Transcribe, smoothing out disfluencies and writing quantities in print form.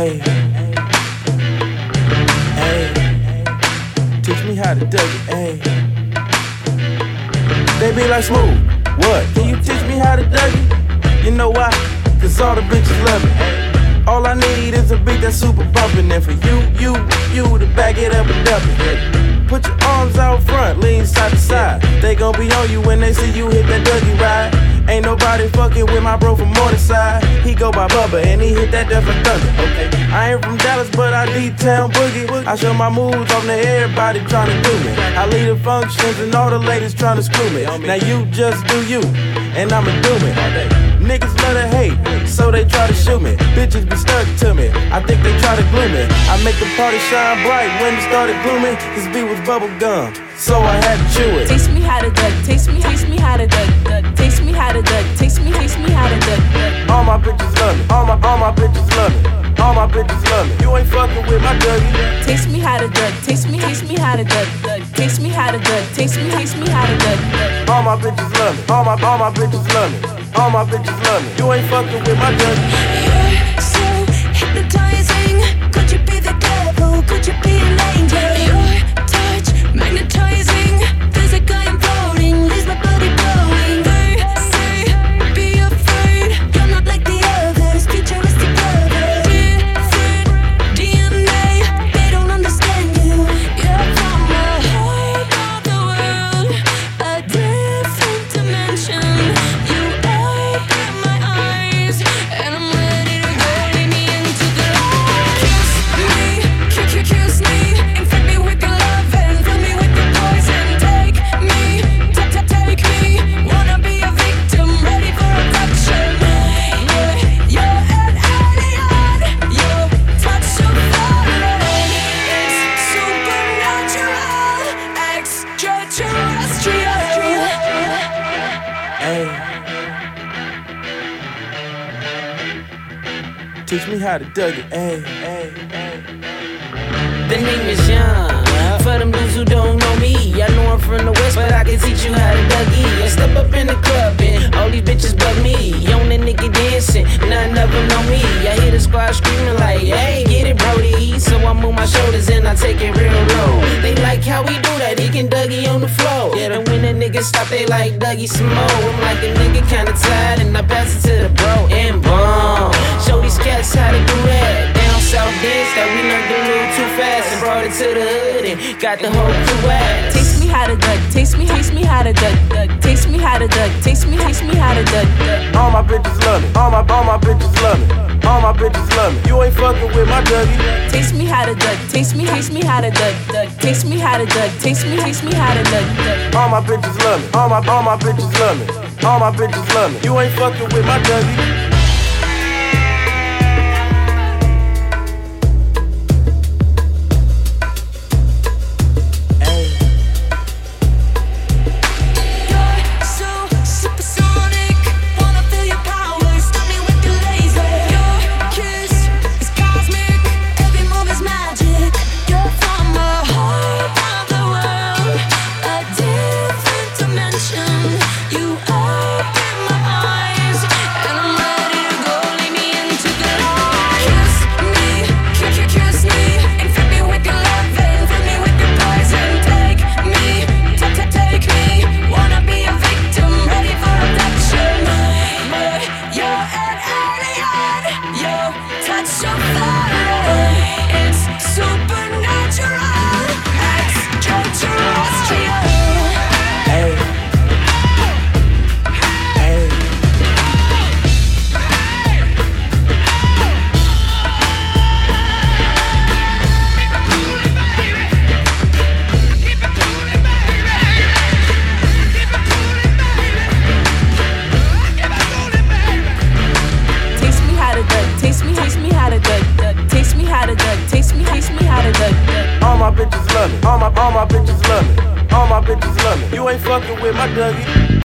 Hey, hey, teach me how to duck it, hey. They be like, Smooth, what? Can you teach me how to duck it? You know why? Cause all the bitches love it. All I need is a beat that's super bumpin'. And for you to back it up and dump it. Put your arms out front, lean side to side. They gon' be on you when they see you hit that Dougie ride. Ain't nobody fucking with my bro from Morningside. He go by Bubba and he hit that Death and Thunder. Okay, I ain't from Dallas, but I D-Town boogie. I show my moves on to everybody tryna do me. I lead the functions and all the ladies tryna screw me. Now you just do you, and I'ma do me all day. Niggas love to hate, so they try to shoot me. Bitches be stuck to me, I think they try to glue me. I make the party shine bright when it started glooming. This beat was bubble gum, so I had to chew it. Taste me how to duck, taste me how to duck, taste me how to duck, taste me how to duck. All my bitches love me, all my bitches love me, all my bitches love me. You ain't fucking with my Dougie. Taste me how to duck, taste me how to duck, taste me how to duck, taste me how to duck. All my bitches love me, all my bitches love me, all my bitches love me. You ain't fucking with my Dougie. You're so hypnotizing. Could you be the devil? Could you be an angel? Your touch magnetizing. There's a guy imploding, leaves my body glowing. They say, be afraid. You're not like the others, futuristic lovers. Different DNA, they don't understand you. You're from a whole other world, a different dimension. You open my eyes, and I'm ready to go. Lead me into the light. Kiss me, infect me with your love and fill me with your poison. Take me, take me. Wanna be a victim, ready for abduction. Yeah, you're an alien. Your touch so foreign. It's supernatural, extraterrestrial. Hey, teach me how to duck it, hey. The name is Young. For them dudes who don't know me, I know I'm from the West, but I can teach you how to Dougie. I step up in the club and all these bitches but me. On the nigga dancing, none of them know me. I hear the squad screaming like, hey, get it, Brody. So I move my shoulders and I take it real low. They like how we do that, he can Dougie on the floor. Yeah, and when the niggas stop, they like Dougie some more. I'm like a nigga kinda tired and I pass it to the bro and boom. Show these cats how to do that. Down south dance that we learned to move too fast and brought it to the hood and got the whole crew ass. Taste me how to duck, taste me how to duck, taste me how to duck, taste me how to duck. All my bitches love me, all my bitches love me, all my bitches love me. You ain't fucking with my Dougie. Taste me how to duck, taste me how to duck, taste me how to duck, taste me how to duck. All my bitches love me, all my bitches love me, all my bitches love me. You ain't fucking with my Dougie. All my bitches love me, all my bitches love me, all my bitches love me. You ain't fucking with my Dougie.